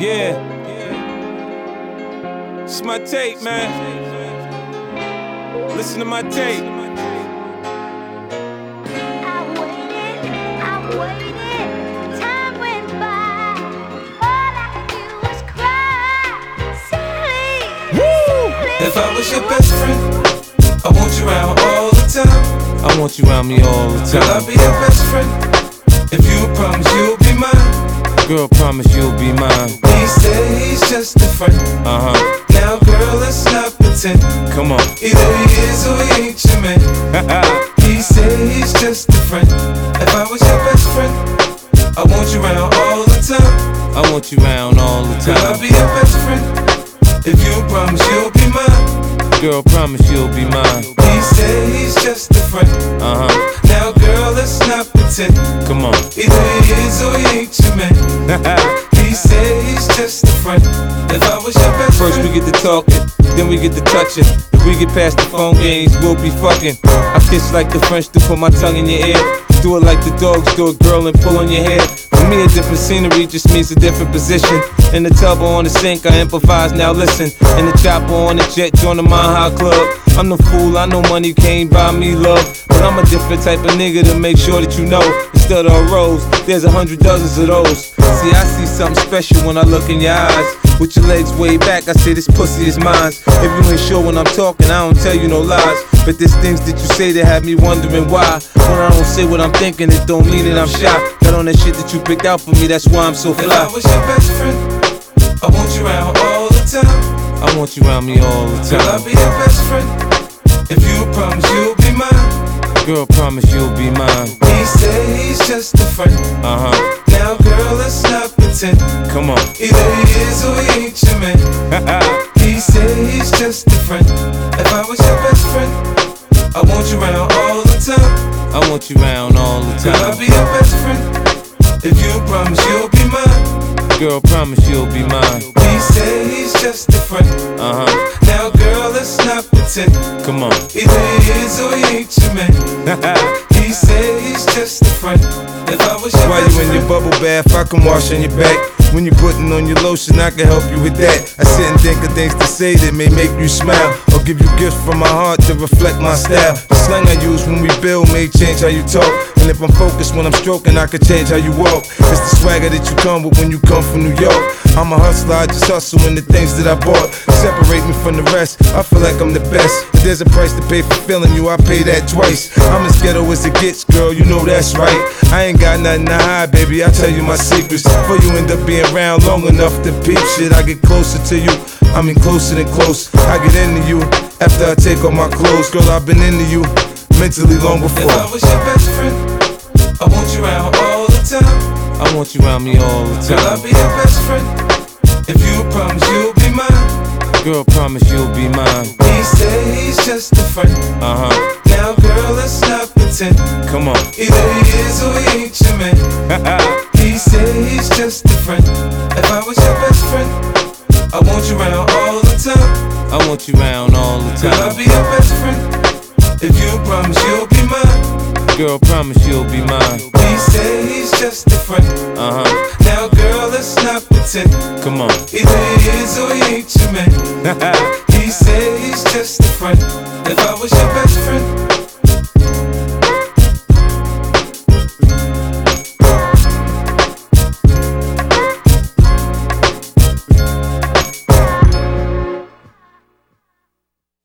Yeah. It's my tape, man. Listen to my tape. I waited, time went by. All I could do was cry. Silly, silly. If I was your best friend, I want you around all the time. I want you around me all the Girl, I'll time. be your best friend. If you promise you'll be mine. Girl, promise you'll be mine. He said he's just a friend. Now girl, let's not pretend. Come on. Either he is or he ain't your man. He said he's just a friend. If I was your best friend, I want you around all the time. I want you around all the Girl, I'll time. be your best friend. If you promise you'll be mine. Girl, promise you'll be mine. He said he's just a friend. Now girl, let's not pretend. Come on. Either he is or he ain't your man. He said he's just a friend. If I was your best First friend, we get to talking, then we get to touching. If we get past the phone games, we'll be fucking. I kiss like the French to put my tongue in your ear. Do it like the dogs do it, girl, and pull on your hair. For me, a different scenery just means a different position. In the tub or on the sink, I improvise, now listen. In the chopper on the jet, join the Mile High Club. I'm the fool, I know money can't buy me love. But I'm a different type of nigga to make sure that you know. Instead of a rose, there's 100 dozens of those. See, I see something special when I look in your eyes. With your legs way back, I say this pussy is mine. If you ain't sure when I'm talking, I don't tell you no lies. But there's things that you say that have me wondering why. When I don't say what I'm thinking, it don't mean that I'm shy. Got on that shit that you picked out for me, that's why I'm so if I fly. was your best friend, I want you around all the time. I want you around me all the Girl, I'll time. be your best friend. If you promise you'll be mine. Girl, promise you'll be mine. He said he's just a friend. Now girl, let's not pretend. Come on. Either he is or he ain't your man. He said he's just a friend. If I was your best friend, I want you around all the time. I want you around all the Girl, I'll time. be your best friend. If you promise you'll be mine. Girl, promise you'll be mine. He said he's just a friend. Now girl, let's not pretend. Come on. Either he is or he ain't your man. He said he's just a friend. If I was your While best you in your friend, bubble bath, I can wash on your back. When you putting on your lotion, I can help you with that. I sit and think of things to say that may make you smile, or give you gifts from my heart to reflect my style. The slang I use when we build may change how you talk, and if I'm focused when I'm stroking, I can change how you walk. It's the swagger that you come with when you come from New York. I'm a hustler, I just hustle in the things that I bought. Separate me from the rest, I feel like I'm the best. If there's a price to pay for feeling you, I pay that twice. I'm as ghetto as it gets, girl, you know that's right. I ain't got nothing to hide, baby, I tell you my secrets. Before you end up being around long enough to peep shit, I get closer to you, I mean closer than close. I get into you after I take off my clothes. Girl, I've been into you mentally long if I before. was your best friend, I want you around all the time. I want you around me all the Girl, I'll time. be your best friend. If you promise you'll be mine. Girl, promise you'll be mine. He said he's just a friend. Now girl, let's not pretend. Come on. Either he is or he ain't your man. He said he's just a friend. If I was your best friend, I want you around all the time. I want you around all the Girl, I'll time. be your best friend. If you promise you'll be mine. Girl, promise you'll be mine. He said he's just a friend. Now girl, let's not pretend. Come on. Either he is or he ain't your man. He said he's just a friend. If I was your best friend,